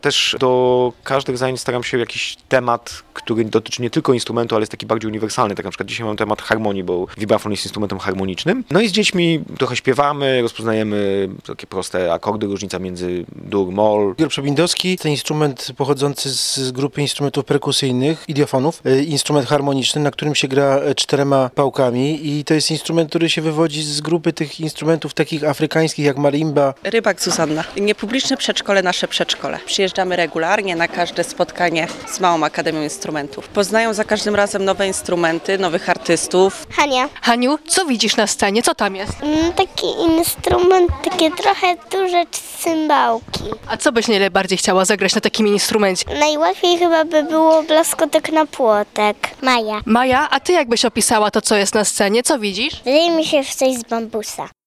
Też do każdych zajęć staram się jakiś temat, który dotyczy nie tylko instrumentu, ale jest taki bardziej uniwersalny. Tak na przykład dzisiaj mam temat harmonii, bo vibrafon jest instrumentem harmonicznym. No i z dziećmi trochę śpiewamy, rozpoznajemy takie proste akordy, różnica między dur, moll. Igor Przebindowski to instrument pochodzący z grupy instrumentów perkusyjnych, idiofonów. Instrument harmoniczny, na którym się gra 4 pałkami i to jest instrument, który się wywodzi z grupy tych instrumentów takich afrykańskich jak marimba. Rybak Zuzanna. Niepubliczne przedszkole, nasze przedszkole. Przyjeżdżamy regularnie na każde spotkanie z Małą Akademią Instrumentów. Poznają za każdym razem nowe instrumenty, nowych artystów. Hania. Haniu, co widzisz na scenie? Co tam jest? Taki instrument, takie trochę duże cymbałki. A co byś najbardziej chciała zagrać na takim instrumencie? Najłatwiej chyba by było blaskotek na płotek. Maja. Maja, a ty jak byś opisała to, co jest na scenie? Co widzisz? Wydaje mi się, że coś z bambusa.